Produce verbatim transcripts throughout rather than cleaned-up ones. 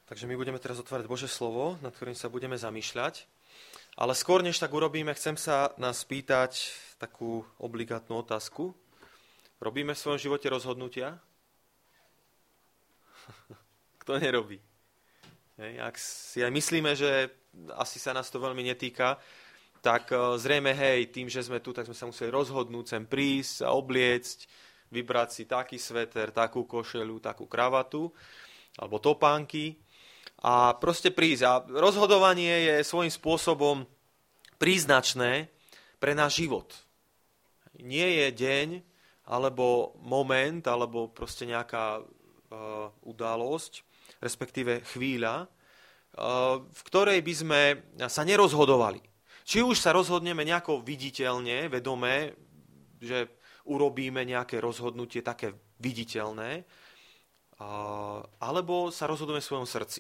Takže my budeme teraz otvárať Božie slovo, nad ktorým sa budeme zamýšľať. Ale skôr, než tak urobíme, chcem sa nás spýtať takú obligátnu otázku. Robíme v svojom živote rozhodnutia? Kto nerobí? Hej, ak si aj myslíme, že asi sa nás to veľmi netýka, tak zrejme, hej, tým, že sme tu, tak sme sa museli rozhodnúť sem prísť a obliecť, vybrať si taký sveter, takú košeľu, takú kravatu, alebo topánky a proste prísť. A rozhodovanie je svojím spôsobom príznačné pre náš život. Nie je deň, alebo moment, alebo proste nejaká uh, udalosť, respektíve chvíľa, uh, v ktorej by sme sa nerozhodovali. Či už sa rozhodneme nejako viditeľne, vedome, že urobíme nejaké rozhodnutie také viditeľné, uh, alebo sa rozhodujeme v svojom srdci.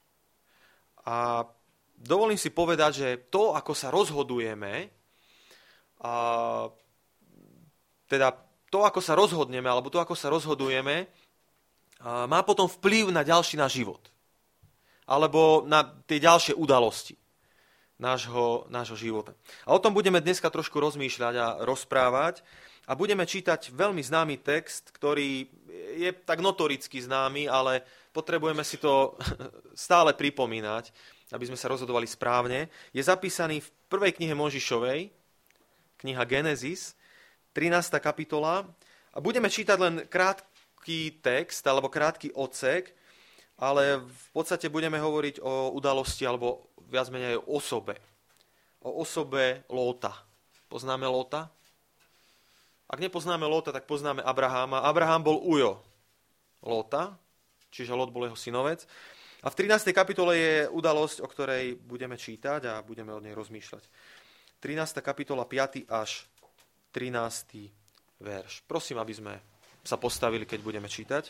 A dovolím si povedať, že to, ako sa rozhodujeme, uh, teda to, ako sa rozhodneme, alebo to, ako sa rozhodujeme, má potom vplyv na ďalší náš život. Alebo na tie ďalšie udalosti nášho, nášho života. A o tom budeme dneska trošku rozmýšľať a rozprávať. A budeme čítať veľmi známy text, ktorý je tak notoricky známy, ale potrebujeme si to stále pripomínať, aby sme sa rozhodovali správne. Je zapísaný v prvej knihe Mojžišovej, kniha Genesis, trinásta kapitola. A budeme čítať len krátky text, alebo krátky odsek, ale v podstate budeme hovoriť o udalosti, alebo viac menej o osobe. O osobe Lóta. Poznáme Lóta? Ak nepoznáme Lóta, tak poznáme Abraháma. Abrahám bol ujo Lóta, čiže Lót bol jeho synovec. A v trinástej kapitole je udalosť, o ktorej budeme čítať a budeme od nej rozmýšľať. trinásta kapitola, piaty až trinásty verš. Prosím, aby sme sa postavili, keď budeme čítať.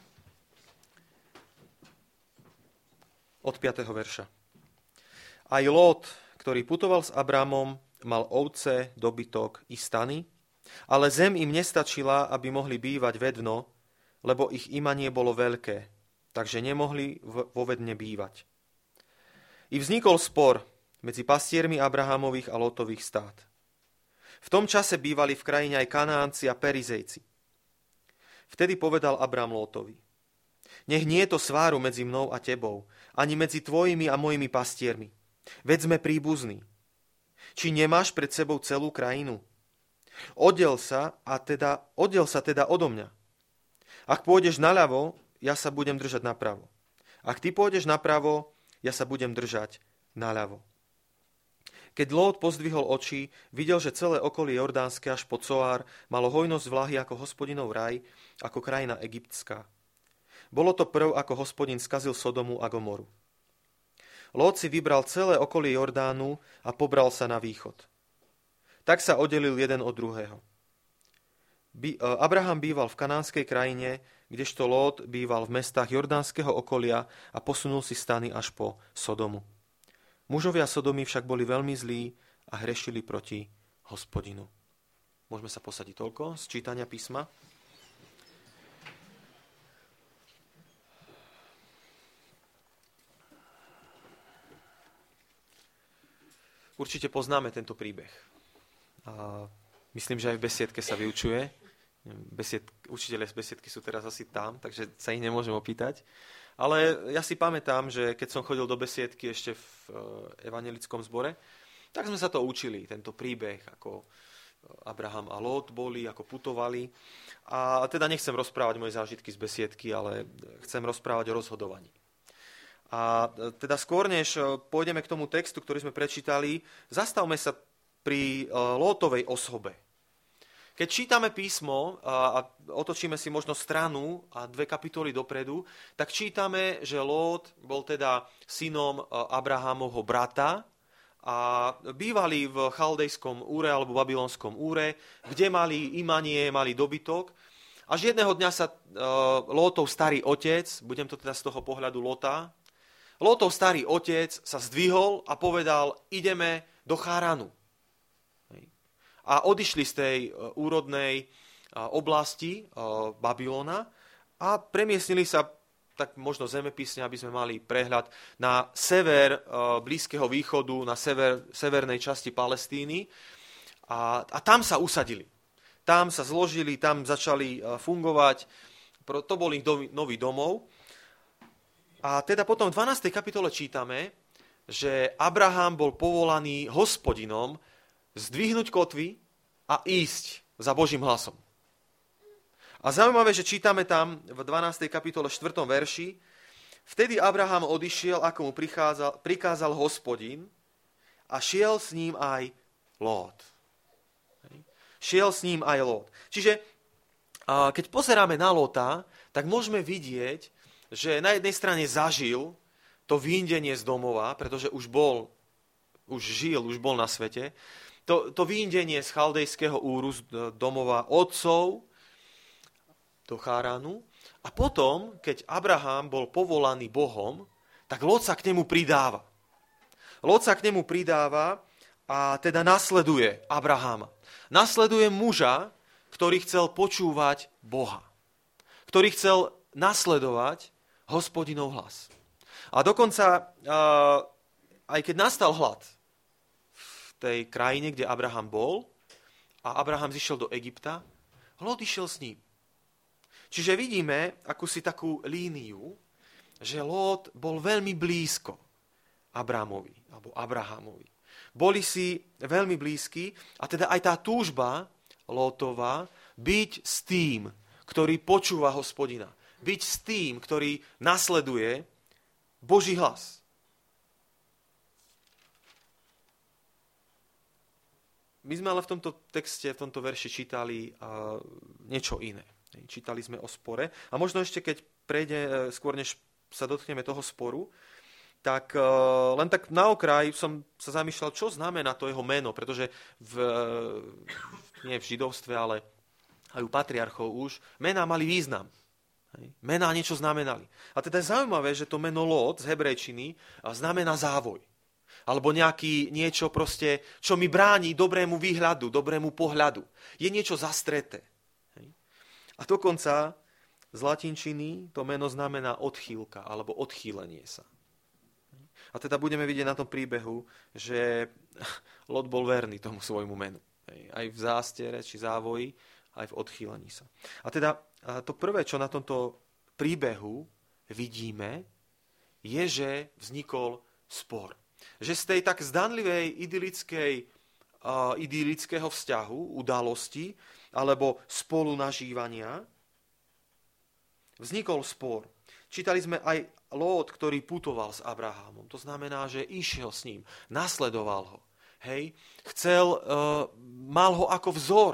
Od piateho verša. Aj Lót, ktorý putoval s Abrámom, mal ovce, dobytok i stany, ale zem im nestačila, aby mohli bývať vedno, lebo ich imanie bolo veľké, takže nemohli vo vedne bývať. I vznikol spor medzi pastiermi Abrahamových a Lótových stát. V tom čase bývali v krajine aj Kanánci a Perizejci. Vtedy povedal Abrám Lótovi: Nech nie je to sváru medzi mnou a tebou, ani medzi tvojimi a mojimi pastiermi. Veď sme príbuzní. Či nemáš pred sebou celú krajinu? Oddiel sa, a teda, oddiel sa teda odo mňa. Ak pôjdeš naľavo, ja sa budem držať napravo. Ak ty pôjdeš napravo, ja sa budem držať naľavo. Keď Lót pozdvihol oči, videl, že celé okolie Jordánske až po Coár malo hojnosť vlahy ako Hospodinov raj, ako krajina egyptská. Bolo to prv, ako Hospodin skazil Sodomu a Gomoru. Lót si vybral celé okolie Jordánu a pobral sa na východ. Tak sa oddelil jeden od druhého. Abraham býval v kanánskej krajine, kdežto Lót býval v mestách jordánskeho okolia a posunul si stany až po Sodomu. Mužovia Sodomy však boli veľmi zlí a hrešili proti Hospodinu. Môžeme sa posadiť toľko z čítania písma. Určite poznáme tento príbeh. A myslím, že aj v besiedke sa vyučuje. Besied, učiteľe z besiedky sú teraz asi tam, takže sa ich nemôžem opýtať. Ale ja si pamätám, že keď som chodil do besiedky ešte v evanjelickom zbore, tak sme sa to učili, tento príbeh, ako Abraham a Lót boli, ako putovali. A teda nechcem rozprávať moje zážitky z besiedky, ale chcem rozprávať o rozhodovaní. A teda skôr, než pôjdeme k tomu textu, ktorý sme prečítali, zastavme sa pri Lótovej osobe. Keď čítame písmo a otočíme si možno stranu a dve kapitoly dopredu, tak čítame, že Lót bol teda synom Abrahámovho brata a bývali v chaldejskom úre alebo babylonskom úre, kde mali imanie, mali dobytok. Až jedného dňa sa Lótov starý otec, budem to teda z toho pohľadu Lóta, Lótov starý otec sa zdvihol a povedal: ideme do Cháranu. A odišli z tej úrodnej oblasti Babylona a premiestnili sa tak možno zemepisne, aby sme mali prehľad, na sever Blízkeho východu, na sever, severnej časti Palestíny a, a tam sa usadili. Tam sa zložili, tam začali fungovať, to bol ich nový domov. A teda potom v dvanástej kapitole čítame, že Abraham bol povolaný Hospodinom zdvihnúť kotvy a ísť za Božím hlasom. A zaujímavé, že čítame tam v dvanástej kapitole štvrtom verši, vtedy Abraham odišiel, ako mu prikázal, prikázal Hospodin a šiel s ním aj Lót. Šiel s ním aj Lót. Čiže keď pozeráme na Lóta, tak môžeme vidieť, že na jednej strane zažil to vyndenie z domova, pretože už bol, už žil, už bol na svete. To, to vyndenie z chaldejského úru, z domova otcov do Cháránu. A potom, keď Abraham bol povolaný Bohom, tak Lót sa k nemu pridáva. Lót sa k nemu pridáva a teda nasleduje Abraháma. Nasleduje muža, ktorý chcel počúvať Boha. Ktorý chcel nasledovať Hospodinov hlas. A dokonca, aj keď nastal hlad v tej krajine, kde Abraham bol, a Abraham zišiel do Egypta, Lót išiel s ním. Čiže vidíme akúsi takú líniu, že Lót bol veľmi blízko Abrahamovi, alebo Abrahamovi. Boli si veľmi blízki, a teda aj tá túžba Lótova byť s tým, ktorý počúva Hospodina. Byť s tým, ktorý nasleduje Boží hlas. My sme ale v tomto texte, v tomto verši čítali uh, niečo iné. Čítali sme o spore. A možno ešte, keď prejde, skôr než sa dotkneme toho sporu, tak uh, len tak na okraj som sa zamýšľal, čo znamená to jeho meno, pretože v, nie v židovstve, ale aj u patriarchov už, mená mali význam. Mená niečo znamenali. A teda je zaujímavé, že to meno Lót z hebrejčiny znamená závoj. Alebo nejaký niečo proste, čo mi bráni dobrému výhľadu, dobrému pohľadu. Je niečo zastreté. A dokonca z latinčiny to meno znamená odchýlka alebo odchýlenie sa. A teda budeme vidieť na tom príbehu, že Lót bol verný tomu svojmu menu. Aj v zástiere či závoji, aj v odchýlení sa. A teda to prvé, čo na tomto príbehu vidíme, je, že vznikol spor. Že z tej tak zdanlivej idylickej, uh, idylického vzťahu, udalosti, alebo spolunažívania, vznikol spor. Čítali sme aj Lót, ktorý putoval s Abrahamom. To znamená, že išiel s ním, nasledoval ho. Hej? Chcel, uh, mal ho ako vzor.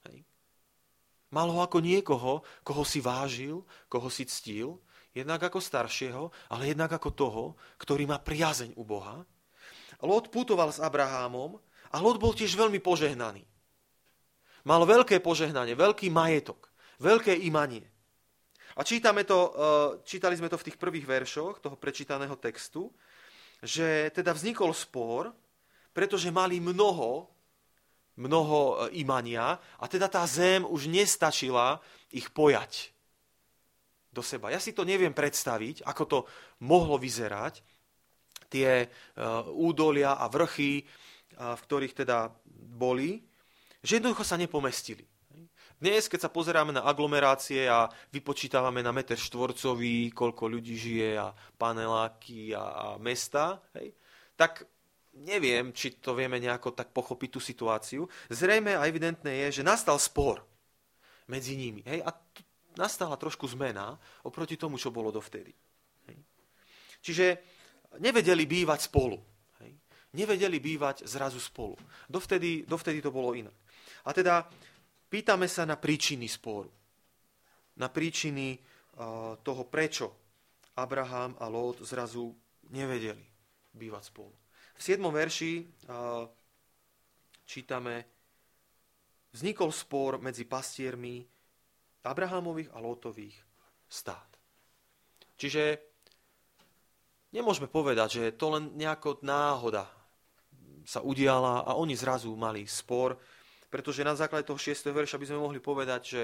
Mal ho ako niekoho, koho si vážil, koho si ctil, jednak ako staršieho, ale jednak ako toho, ktorý má priazeň u Boha. Lót putoval s Abrahámom a Lót bol tiež veľmi požehnaný. Mal veľké požehnanie, veľký majetok, veľké imanie. A čítame to, čítali sme to v tých prvých veršoch toho prečítaného textu, že teda vznikol spor, pretože mali mnoho mnoho imania a teda tá zem už nestačila ich pojať do seba. Ja si to neviem predstaviť, ako to mohlo vyzerať, tie údolia a vrchy, v ktorých teda boli, že jednoducho sa nepomestili. Dnes, keď sa pozeráme na aglomerácie a vypočítavame na meter štvorcový, koľko ľudí žije a paneláky a, a mesta, hej, tak neviem, či to vieme nejako tak pochopiť tú situáciu. Zrejme a evidentné je, že nastal spor medzi nimi. Hej? A t- nastala trošku zmena oproti tomu, čo bolo dovtedy. Hej? Čiže nevedeli bývať spolu. Hej? Nevedeli bývať zrazu spolu. Dovtedy, dovtedy to bolo inak. A teda pýtame sa na príčiny sporu. Na príčiny uh, toho, prečo Abraham a Lót zrazu nevedeli bývať spolu. V siedmom verši uh, čítame, vznikol spor medzi pastiermi Abrahamových a Lótových stát. Čiže nemôžeme povedať, že to len nejako náhoda sa udiala a oni zrazu mali spor, pretože na základe toho šiesteho verša by sme mohli povedať, že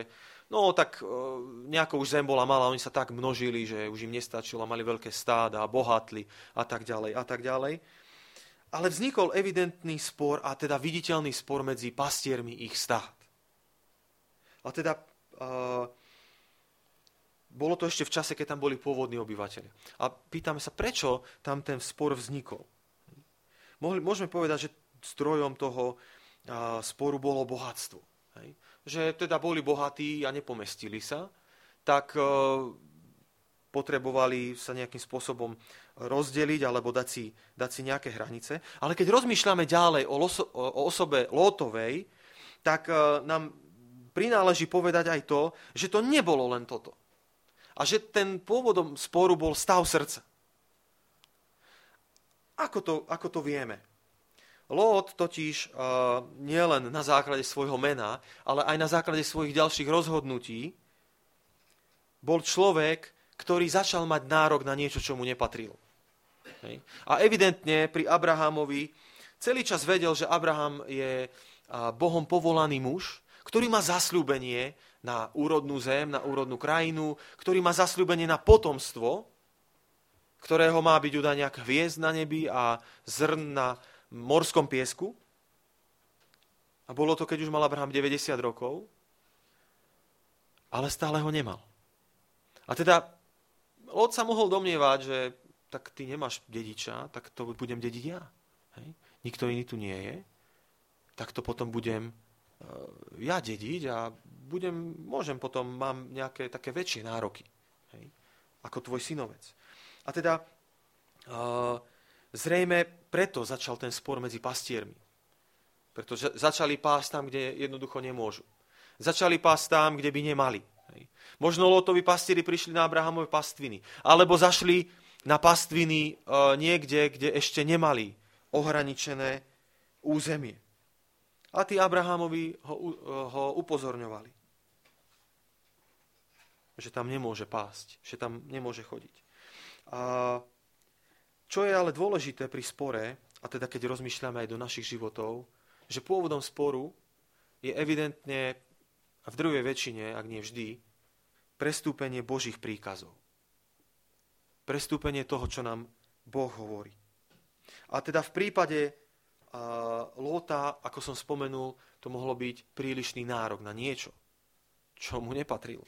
No tak nejako už zem bola malá, oni sa tak množili, že už im nestačilo, mali veľké stáda, bohatli a tak ďalej a tak ďalej. Ale vznikol evidentný spor a teda viditeľný spor medzi pastiermi ich stád. A teda uh, bolo to ešte v čase, keď tam boli pôvodní obyvateľia. A pýtame sa, prečo tam ten spor vznikol. Mohli, môžeme povedať, že zdrojom toho uh, sporu bolo bohatstvo. Hej? Že teda boli bohatí a nepomestili sa, tak e, potrebovali sa nejakým spôsobom rozdeliť alebo dať si, dať si nejaké hranice. Ale keď rozmýšľame ďalej o, loso, o osobe Lótovej, tak e, nám prináleží povedať aj to, že to nebolo len toto. A že ten pôvodom sporu bol stav srdca. Ako to, ako to vieme? Lót totiž uh, nielen na základe svojho mena, ale aj na základe svojich ďalších rozhodnutí bol človek, ktorý začal mať nárok na niečo, čo mu nepatrilo. Hej. A evidentne pri Abrahamovi celý čas vedel, že Abraham je uh, Bohom povolaný muž, ktorý má zasľúbenie na úrodnú zem, na úrodnú krajinu, ktorý má zasľúbenie na potomstvo, ktorého má byť udaniak hviezd na nebi a zrn na morskom piesku. A bolo to, keď už mal Abraham deväťdesiat rokov, ale stále ho nemal. A teda Lót sa mohol domnievať, že tak ty nemáš dediča, tak to budem dediť ja. Hej? Nikto iný tu nie je. Tak to potom budem uh, ja dediť a budem, môžem potom, mám nejaké také väčšie nároky. Hej? Ako tvoj synovec. A teda uh, zrejme preto začal ten spor medzi pastiermi. Pretože začali pásť tam, kde jednoducho nemôžu. Začali pásť tam, kde by nemali. Hej. Možno Lótovi pastieri prišli na Abrahamove pastviny. Alebo zašli na pastviny e, niekde, kde ešte nemali ohraničené územie. A tí Abrahamovi ho, ho upozorňovali. Že tam nemôže pásť. Že tam nemôže chodiť. A čo je ale dôležité pri spore, a teda keď rozmýšľame aj do našich životov, že pôvodom sporu je evidentne, a v druhej väčšine, ak nie vždy, prestúpenie Božích príkazov. Prestúpenie toho, čo nám Boh hovorí. A teda v prípade uh, Lóta, ako som spomenul, to mohlo byť prílišný nárok na niečo, čo mu nepatrilo.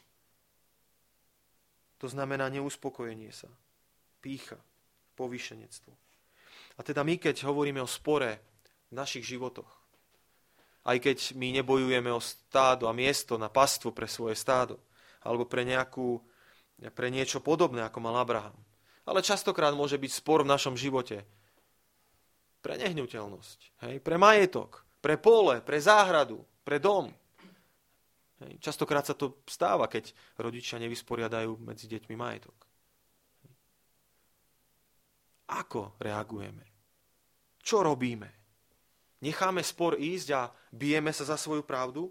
To znamená neuspokojenie sa, pýcha, povýšenectvo. A teda my, keď hovoríme o spore v našich životoch, aj keď my nebojujeme o stádo a miesto na pastvu pre svoje stádo, alebo pre, nejakú, pre niečo podobné, ako mal Abraham, ale častokrát môže byť spor v našom živote pre nehnuteľnosť, hej, pre majetok, pre pole, pre záhradu, pre dom. Hej, častokrát sa to stáva, keď rodičia nevysporiadajú medzi deťmi majetok. Ako reagujeme? Čo robíme? Necháme spor ísť a bijeme sa za svoju pravdu?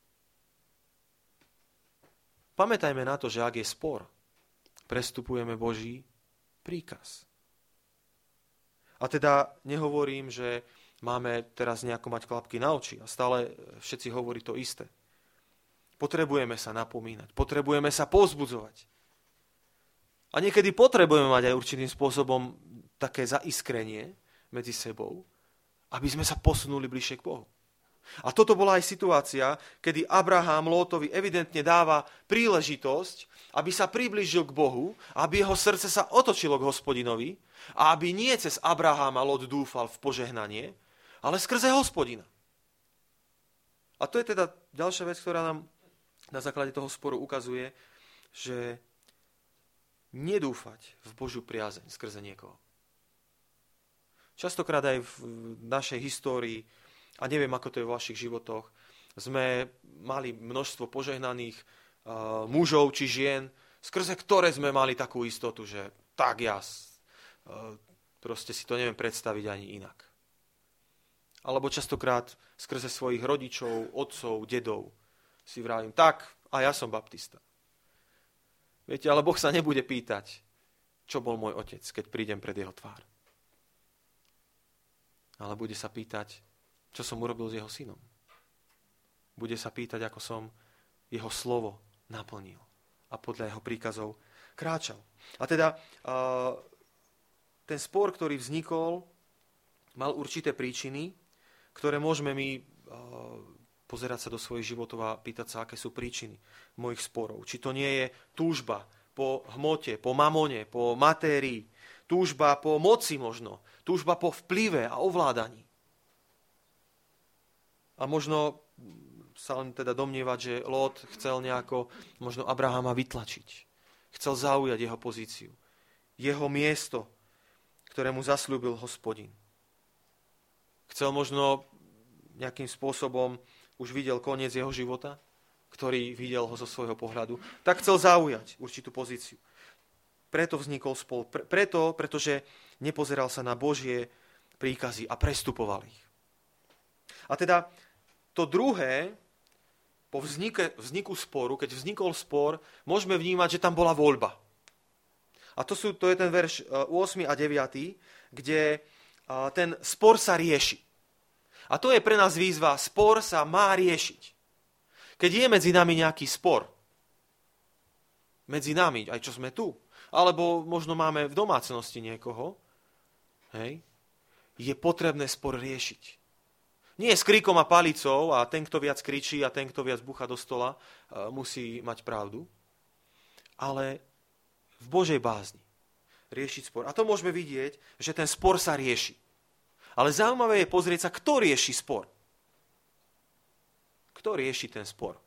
Pamätajme na to, že ak je spor, prestupujeme Boží príkaz. A teda nehovorím, že máme teraz nejako mať klapky na oči a stále všetci hovorí to isté. Potrebujeme sa napomínať, potrebujeme sa povzbudzovať. A niekedy potrebujeme mať aj určitým spôsobom také zaiskrenie medzi sebou, aby sme sa posunuli bližšie k Bohu. A toto bola aj situácia, kedy Abraham Lótovi evidentne dáva príležitosť, aby sa priblížil k Bohu, aby jeho srdce sa otočilo k Hospodinovi a aby nie cez Abraháma Lót dúfal v požehnanie, ale skrze Hospodina. A to je teda ďalšia vec, ktorá nám na základe toho sporu ukazuje, že nedúfať v Božiu priazeň skrze niekoho. Častokrát aj v našej histórii, a neviem, ako to je v vašich životoch, sme mali množstvo požehnaných uh, mužov či žien, skrze ktoré sme mali takú istotu, že tak ja uh, proste si to neviem predstaviť ani inak. Alebo častokrát skrze svojich rodičov, otcov, dedov si vravím, tak, a ja som baptista. Viete, ale Boh sa nebude pýtať, čo bol môj otec, keď prídem pred jeho tvár. Ale bude sa pýtať, čo som urobil s jeho synom. Bude sa pýtať, ako som jeho slovo naplnil a podľa jeho príkazov kráčal. A teda ten spor, ktorý vznikol, mal určité príčiny, ktoré môžeme my pozerať sa do svojich životov a pýtať sa, aké sú príčiny mojich sporov. Či to nie je túžba po hmote, po mamone, po matérii, túžba po moci možno, túžba po vplyve a ovládaní. A možno sa len teda domnievať, že Lót chcel nejako možno Abrahama vytlačiť. Chcel zaujať jeho pozíciu. Jeho miesto, ktoré mu zasľúbil Hospodin. Chcel možno nejakým spôsobom, už videl koniec jeho života, ktorý videl ho zo svojho pohľadu, tak chcel zaujať určitú pozíciu. Preto vznikol spol. Pre, preto, pretože nepozeral sa na Božie príkazy a prestupoval ich. A teda to druhé, po vznike, vzniku sporu, keď vznikol spor, môžeme vnímať, že tam bola voľba. A to, sú, to je ten verš ôsmy a deviaty, kde ten spor sa rieši. A to je pre nás výzva, spor sa má riešiť. Keď je medzi nami nejaký spor, medzi nami, aj čo sme tu, alebo možno máme v domácnosti niekoho, hej, je potrebné spor riešiť. Nie s kríkom a palicou a ten, kto viac kričí a ten, kto viac búcha do stola, musí mať pravdu, ale v Božej bázni riešiť spor. A to môžeme vidieť, že ten spor sa rieši. Ale zaujímavé je pozrieť sa, kto rieši spor. Kto rieši ten spor?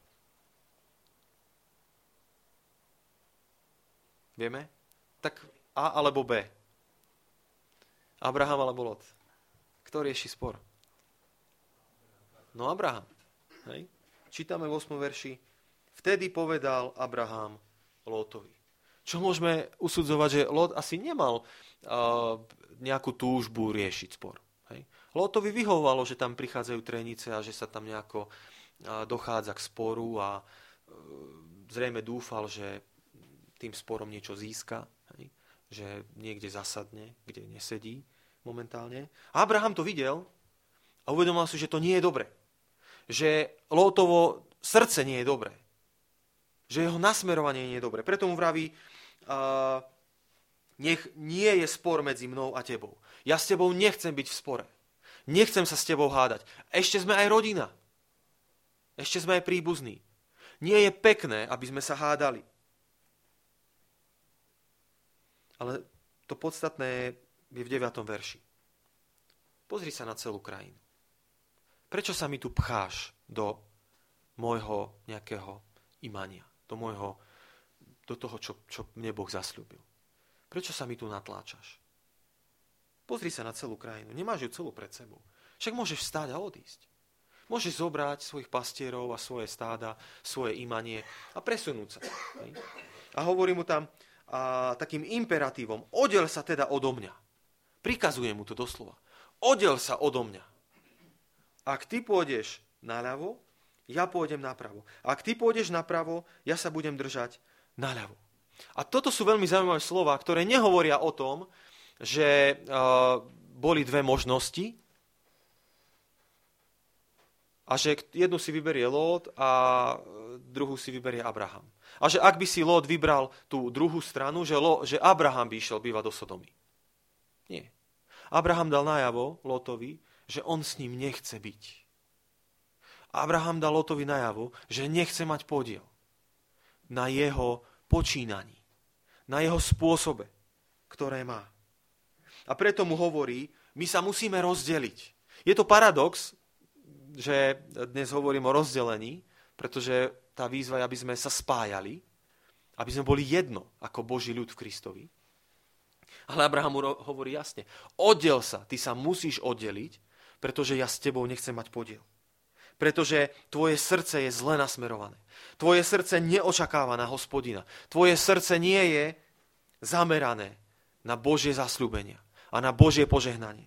Vieme? Tak A alebo B. Abraham alebo Lot. Kto rieši spor? No Abraham. Hej. Čítame v ôsmom verši. Vtedy povedal Abraham Lótovi. Čo môžeme usudzovať, že Lot asi nemal uh, nejakú túžbu riešiť spor. Hej. Lótovi vyhovovalo, že tam prichádzajú trenice a že sa tam nejako uh, dochádza k sporu a uh, zrejme dúfal, že tým sporom niečo získa, hej. Že niekde zasadne, kde nesedí momentálne. A Abraham to videl a uvedomil si, že to nie je dobre. Že Lótovo srdce nie je dobré. Že jeho nasmerovanie nie je dobré. Preto mu vraví, uh, nech nie je spor medzi mnou a tebou. Ja s tebou nechcem byť v spore. Nechcem sa s tebou hádať. Ešte sme aj rodina. Ešte sme aj príbuzní. Nie je pekné, aby sme sa hádali. Ale to podstatné je v deviatom verši. Pozri sa na celú krajinu. Prečo sa mi tu pcháš do môjho nejakého imania? Do môjho, do toho, čo, čo mne Boh zasľúbil. Prečo sa mi tu natláčaš? Pozri sa na celú krajinu. Nemáš ju celú pred sebou. Však môžeš vstať a odísť. Môžeš zobrať svojich pastierov a svoje stáda, svoje imanie a presunúť sa. A hovorí mu tam a, takým imperatívom, oddeľ sa teda odo mňa. Prikazuje mu to doslova. Oddeľ sa odo mňa. Ak ty pôjdeš naľavo, ja pôjdem napravo. Ak ty pôjdeš napravo, ja sa budem držať naľavo. A toto sú veľmi zaujímavé slova, ktoré nehovoria o tom, že uh, boli dve možnosti a že jednu si vyberie Lót a druhú si vyberie Abraham. A že ak by si Lót vybral tú druhú stranu, že, Lo, že Abraham by išiel bývať do Sodomy. Nie. Abraham dal najavo Lótovi, že on s ním nechce byť. Abraham dal Lótovi najavo, že nechce mať podiel na jeho počínaní, na jeho spôsobe, ktoré má. A preto mu hovorí, my sa musíme rozdeliť. Je to paradox, že dnes hovorím o rozdelení, pretože tá výzva je, aby sme sa spájali, aby sme boli jedno ako Boží ľud v Kristovi. Ale Abraham mu hovorí jasne, oddiel sa, ty sa musíš oddeliť, pretože ja s tebou nechcem mať podiel. Pretože tvoje srdce je zle nasmerované. Tvoje srdce neočakáva na Hospodina. Tvoje srdce nie je zamerané na Božie zasľúbenia a na Božie požehnanie.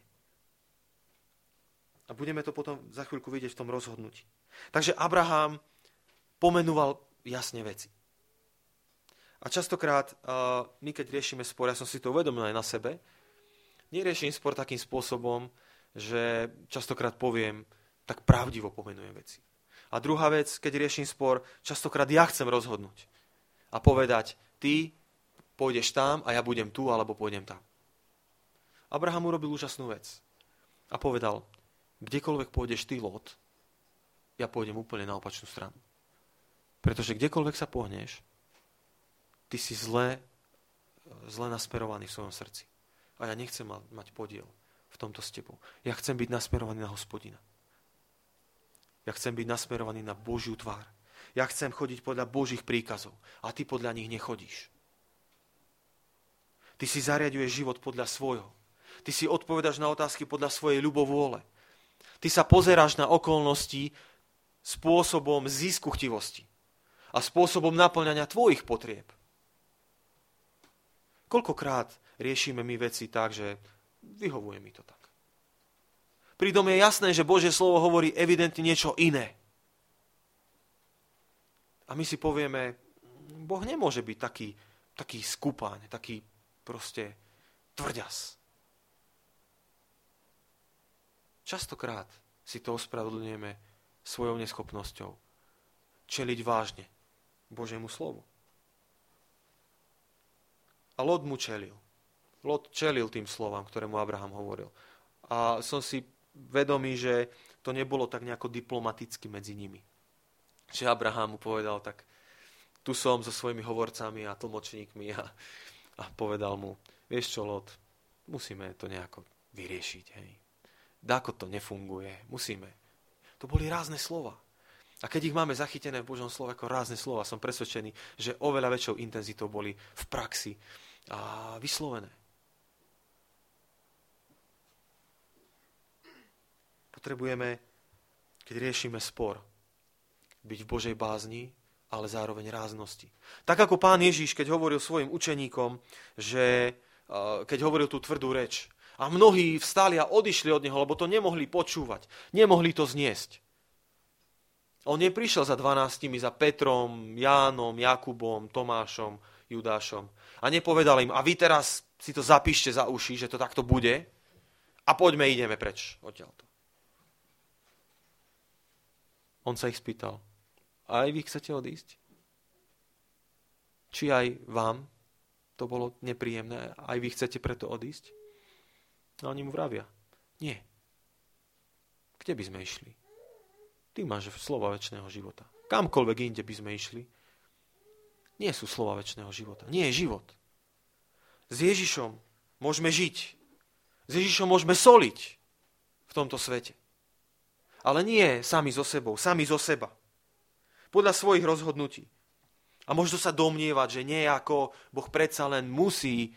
A budeme to potom za chvíľku vidieť v tom rozhodnutí. Takže Abraham pomenúval jasne veci. A častokrát my, keď riešime spor, ja som si to uvedomil aj na sebe, neriešim spor takým spôsobom, že častokrát poviem, tak pravdivo pomenujem veci. A druhá vec, keď riešim spor, častokrát ja chcem rozhodnúť a povedať, ty pôjdeš tam a ja budem tu, alebo pôjdem tam. Abraham urobil úžasnú vec a povedal, kdekoľvek pôjdeš ty, Lot, ja pôjdem úplne na opačnú stranu. Pretože kdekoľvek sa pohneš, ty si zle, zle nasmerovaný v svojom srdci. A ja nechcem mať podiel v tomto s tebou. Ja chcem byť nasmerovaný na Hospodina. Ja chcem byť nasmerovaný na Božiu tvár. Ja chcem chodiť podľa Božích príkazov a ty podľa nich nechodíš. Ty si zariaďuješ život podľa svojho. Ty si odpovedáš na otázky podľa svojej ľubovôle. Ty sa pozeráš na okolnosti spôsobom zisku chtivosti a spôsobom naplňania tvojich potrieb. Koľkokrát riešime my veci tak, že vyhovuje mi to tak. Pritom je jasné, že Božie slovo hovorí evidentne niečo iné. A my si povieme, Boh nemôže byť taký, taký skúpaň, taký proste tvrďas. Častokrát si to ospravedlňujeme svojou neschopnosťou čeliť vážne Božiemu slovu. A Lot mu čelil. Lot čelil tým slovám, ktoré mu Abraham hovoril. A som si vedomý, že to nebolo tak nejako diplomaticky medzi nimi. Že Abraham mu povedal, tak tu som so svojimi hovorcami a tlmočníkmi a, a povedal mu, vieš čo, Lot, musíme to nejako vyriešiť. Hej. Dáko to nefunguje, musíme. To boli rázne slova. A keď ich máme zachytené v Božom slove ako rázne slova, som presvedčený, že oveľa väčšou intenzitou boli v praxi a vyslovené. Potrebujeme, keď riešime spor, byť v Božej bázni, ale zároveň ráznosti. Tak ako Pán Ježiš, keď hovoril svojim učeníkom, že keď hovoril tú tvrdú reč, a mnohí vstali a odišli od neho, lebo to nemohli počúvať, nemohli to zniesť. On neprišiel za dvanástimi, za Petrom, Jánom, Jakubom, Tomášom, Judášom a nepovedal im, a vy teraz si to zapíšte za uši, že to takto bude a poďme, ideme preč odtiaľto. On sa ich spýtal, a aj vy chcete odísť? Či aj vám to bolo nepríjemné, aj vy chcete preto odísť? A oni mu vravia, nie. Kde by sme išli? Ty máš slova večného života. Kamkoľvek inde by sme išli, nie sú slova večného života. Nie je život. S Ježišom môžeme žiť. S Ježišom môžeme soliť v tomto svete. Ale nie sami so sebou, sami zo seba. Podľa svojich rozhodnutí. A možno sa domnievať, že nejako Boh predsa len musí.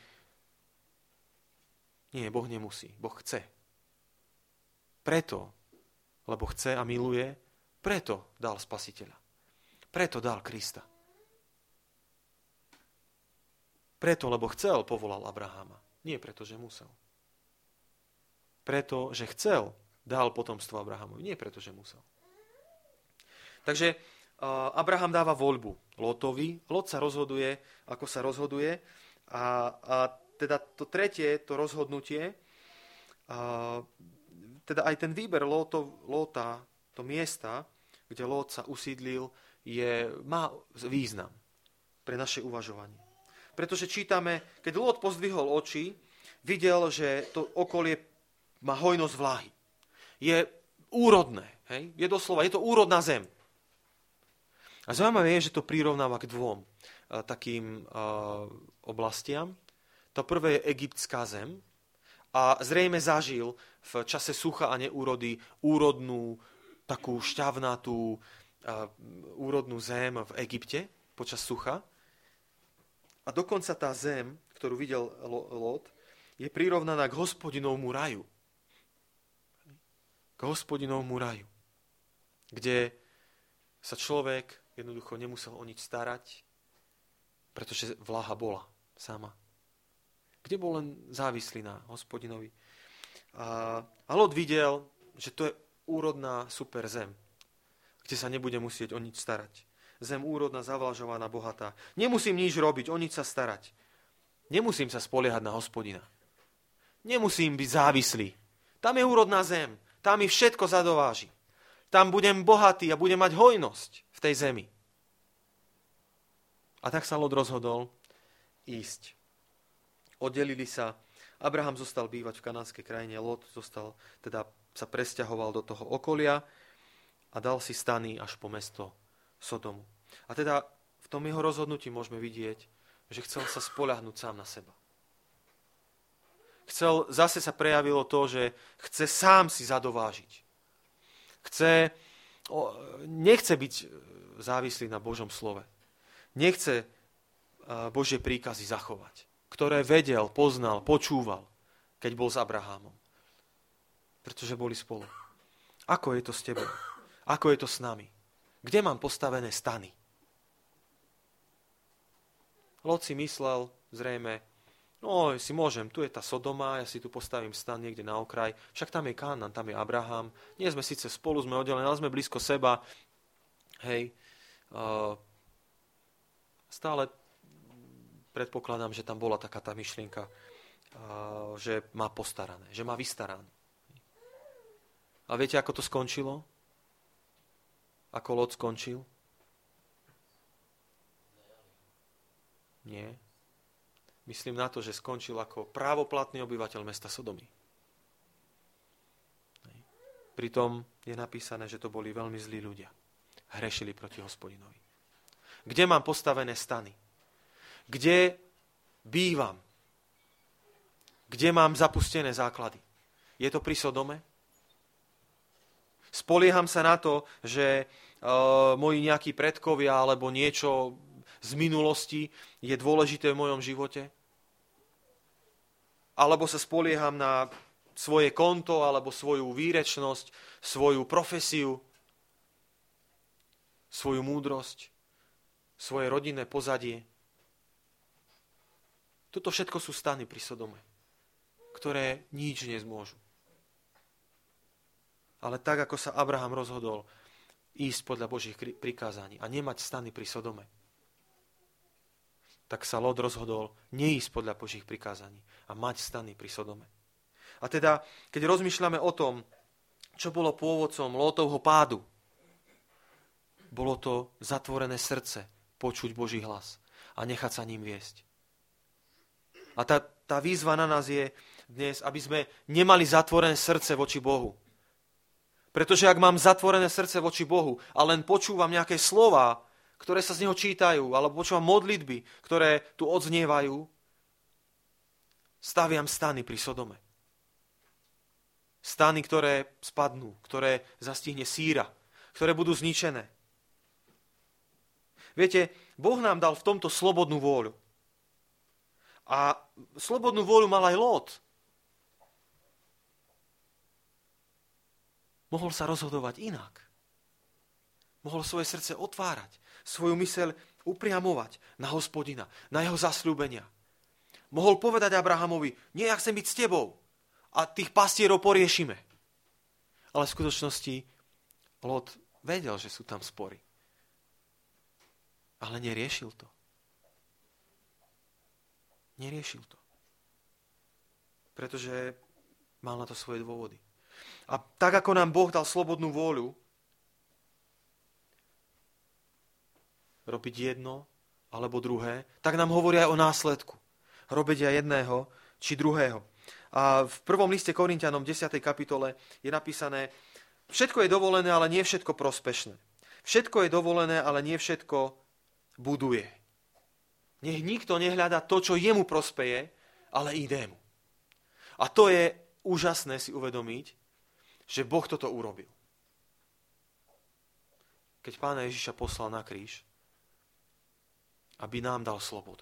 Nie, Boh nemusí. Boh chce. Preto, lebo chce a miluje, preto dal Spasiteľa. Preto dal Krista. Preto, lebo chcel, povolal Abraháma. Nie preto, že musel. Preto, že chcel, dal potomstvo Abrahamovi. Nie preto, že musel. Takže uh, Abraham dáva voľbu Lotovi. Lot sa rozhoduje, ako sa rozhoduje. A, a teda to tretie, to rozhodnutie, uh, teda aj ten výber Lotov, Lota, to miesta, kde Lot sa usídlil, je, má význam pre naše uvažovanie. Pretože čítame, keď Lot pozdvihol oči, videl, že to okolie má hojnosť vláhy. Je úrodné. Hej? Je doslova, je to úrodná zem. A zaujímavé je, že to prirovnáva k dvom uh, takým uh, oblastiam. To prvé je egyptská zem a zrejme zažil v čase sucha a neúrody úrodnú, takú šťavnatú uh, úrodnú zem v Egypte počas sucha. A dokonca tá zem, ktorú videl Lot, je prirovnaná k Hospodinovmu raju. K Hospodinovmu raju, kde sa človek jednoducho nemusel o nič starať, pretože vláha bola sama. Kde bol len závislý na Hospodinovi. A, a Lot videl, že to je úrodná super zem, kde sa nebude musieť o nič starať. Zem úrodná, zavlažovaná, bohatá. Nemusím nič robiť, o nič sa starať. Nemusím sa spoliehať na Hospodina. Nemusím byť závislý. Tam je úrodná zem. Tam mi všetko zadováži. Tam budem bohatý a budem mať hojnosť v tej zemi. A tak sa Lot rozhodol ísť. Oddelili sa. Abraham zostal bývať v kanánskej krajine. Lot zostal, teda sa presťahoval do toho okolia a dal si stany až po mesto Sodomu. A teda v tom jeho rozhodnutí môžeme vidieť, že chcel sa spoľahnúť sám na seba. Chcel, zase sa prejavilo to, že chce sám si zadovážiť. Chce, nechce byť závislý na Božom slove. Nechce Božie príkazy zachovať, ktoré vedel, poznal, počúval, keď bol s Abrahámom. Pretože boli spolu. Ako je to s tebou? Ako je to s nami? Kde mám postavené stany? Lot si myslel zrejme, no si môžem, tu je tá Sodoma, ja si tu postavím stan niekde na okraj, však tam je Kánán, tam je Abraham, nie sme síce spolu, sme oddelení, ale sme blízko seba, hej, uh, stále predpokladám, že tam bola taká tá myšlienka, uh, že má postarané, že má vystarané. A viete, ako to skončilo? Ako Lot skončil? Nie. Myslím na to, že skončil ako právoplatný obyvateľ mesta Sodomy. Pritom je napísané, že to boli veľmi zlí ľudia. Hrešili proti Hospodinovi. Kde mám postavené stany? Kde bývam? Kde mám zapustené základy? Je to pri Sodome? Spolieham sa na to, že uh, moji nejakí predkovia alebo niečo z minulosti je dôležité v mojom živote? Alebo sa spolieham na svoje konto, alebo svoju výrečnosť, svoju profesiu, svoju múdrosť, svoje rodinné pozadie? Toto všetko sú stany pri Sodome, ktoré nič nezmôžu. Ale tak, ako sa Abraham rozhodol ísť podľa Božích prikázaní a nemať stany pri Sodome, tak sa Lot rozhodol neísť podľa Božích prikázaní a mať stany pri Sodome. A teda, keď rozmýšľame o tom, čo bolo pôvodcom Lótovho pádu, bolo to zatvorené srdce, počuť Boží hlas a nechať sa ním viesť. A tá, tá výzva na nás je dnes, aby sme nemali zatvorené srdce voči Bohu. Pretože ak mám zatvorené srdce voči Bohu a len počúvam nejaké slová, ktoré sa z neho čítajú, alebo počúvam modlitby, ktoré tu odznievajú, staviam stany pri Sodome. Stany, ktoré spadnú, ktoré zastihne síra, ktoré budú zničené. Viete, Boh nám dal v tomto slobodnú vôľu. A slobodnú vôľu mal aj Lot. Mohol sa rozhodovať inak. Mohol svoje srdce otvárať, svoju myseľ upriamovať na Hospodina, na jeho zasľúbenia. Mohol povedať Abrahamovi, nie, ja chcem byť s tebou a tých pastierov poriešime. Ale v skutočnosti Lot vedel, že sú tam spory. Ale neriešil to. Neriešil to. Pretože mal na to svoje dôvody. A tak, ako nám Boh dal slobodnú vôľu, robiť jedno alebo druhé, tak nám hovorí aj o následku. Robiť aj jedného či druhého. A v prvom liste Korinťanom desiatej kapitole je napísané, všetko je dovolené, ale nie všetko prospešné. Všetko je dovolené, ale nie všetko buduje. Nech nikto nehľadá to, čo jemu prospeje, ale idému. A to je úžasné si uvedomiť, že Boh toto urobil. Keď Pána Ježiša poslal na kríž, aby nám dal slobodu.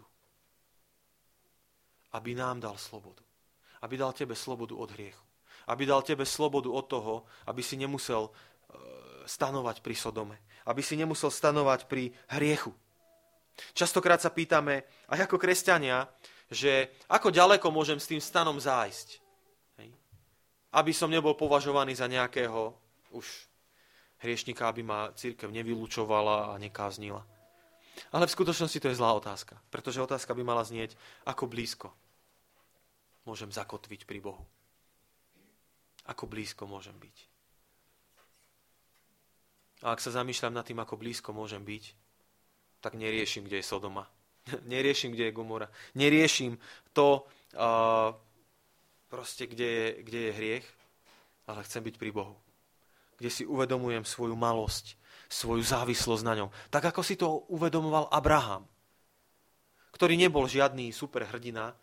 Aby nám dal slobodu. Aby dal tebe slobodu od hriechu. Aby dal tebe slobodu od toho, aby si nemusel stanovať pri Sodome. Aby si nemusel stanovať pri hriechu. Častokrát sa pýtame, aj ako kresťania, že ako ďaleko môžem s tým stanom zájsť. Hej. Aby som nebol považovaný za nejakého už hriešnika, aby ma cirkev nevylúčovala a nekáznila. Ale v skutočnosti to je zlá otázka, pretože otázka by mala znieť, ako blízko môžem zakotviť pri Bohu. Ako blízko môžem byť. A ak sa zamýšľam nad tým, ako blízko môžem byť, tak neriešim, kde je Sodoma. Neriešim, kde je Gomora. Neriešim to, uh, proste, kde je, kde je hriech, ale chcem byť pri Bohu. Kde si uvedomujem svoju malosť, svoju závislosť na ňom. Tak, ako si to uvedomoval Abraham, ktorý nebol žiadny superhrdina,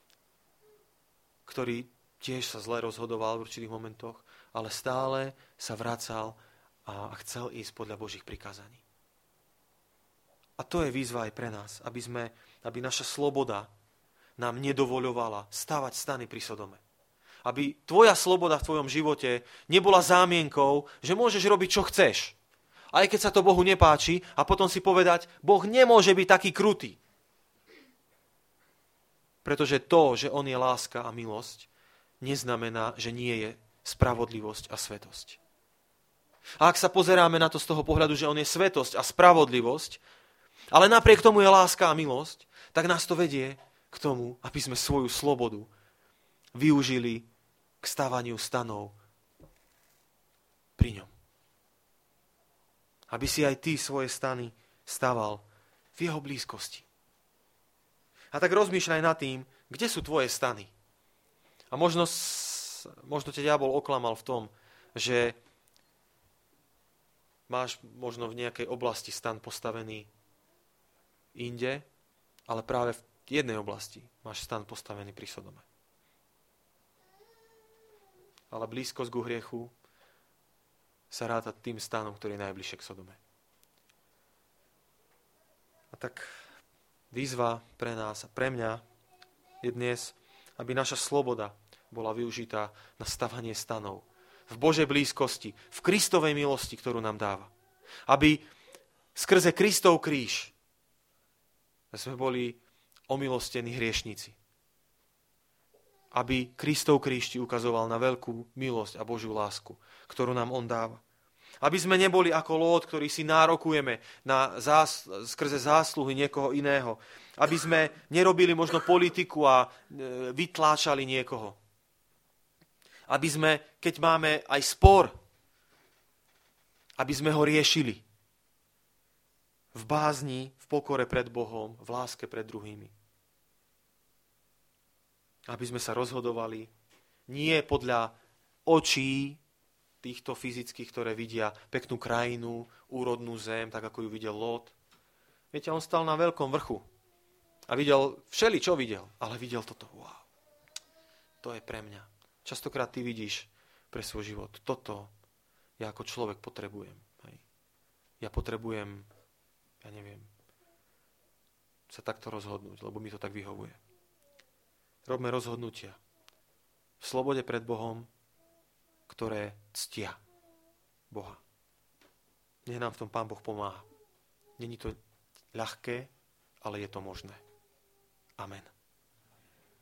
ktorý tiež sa zle rozhodoval v určitých momentoch, ale stále sa vracal a chcel ísť podľa Božích prikázaní. A to je výzva aj pre nás, aby, sme, aby naša sloboda nám nedovoľovala stavať stany pri Sodome. Aby tvoja sloboda v tvojom živote nebola zámienkou, že môžeš robiť, čo chceš. Aj keď sa to Bohu nepáči a potom si povedať, Boh nemôže byť taký krutý. Pretože to, že on je láska a milosť, neznamená, že nie je spravodlivosť a svätosť. A ak sa pozeráme na to z toho pohľadu, že on je svätosť a spravodlivosť, ale napriek tomu je láska a milosť, tak nás to vedie k tomu, aby sme svoju slobodu využili k stavaniu stanov pri ňom. Aby si aj ty svoje stany staval v jeho blízkosti. A tak rozmýšľaj nad tým, kde sú tvoje stany. A možno, možno ťa diabol oklamal v tom, že máš možno v nejakej oblasti stan postavený inde, ale práve v jednej oblasti máš stan postavený pri Sodome. Ale blízkosť ku hriechu sa ráta tým stanom, ktorý je najbližšie k Sodome. A tak výzva pre nás a pre mňa je dnes, aby naša sloboda bola využitá na stavanie stanov v Božej blízkosti, v Kristovej milosti, ktorú nám dáva. Aby skrze Kristov kríž sme boli omilostení hriešnici. Aby Kristov kríž ti ukazoval na veľkú milosť a Božiu lásku, ktorú nám on dáva. Aby sme neboli ako Lót, ktorý si nárokujeme na zás, skrze zásluhy niekoho iného. Aby sme nerobili možno politiku a e, vytláčali niekoho. Aby sme, keď máme aj spor, aby sme ho riešili v bázni, v pokore pred Bohom, v láske pred druhými. Aby sme sa rozhodovali nie podľa očí týchto fyzických, ktoré vidia peknú krajinu, úrodnú zem, tak ako ju videl Lót. Viete, on stal na veľkom vrchu a videl všeli, čo videl, ale videl toto. Wow, to je pre mňa. Častokrát ty vidíš pre svoj život. Toto ja ako človek potrebujem. Hej. Ja potrebujem, ja neviem, sa takto rozhodnúť, lebo mi to tak vyhovuje. Robme rozhodnutia v slobode pred Bohom, ktoré ctia Boha. Nech nám v tom Pán Boh pomáha. Není to ľahké, ale je to možné. Amen.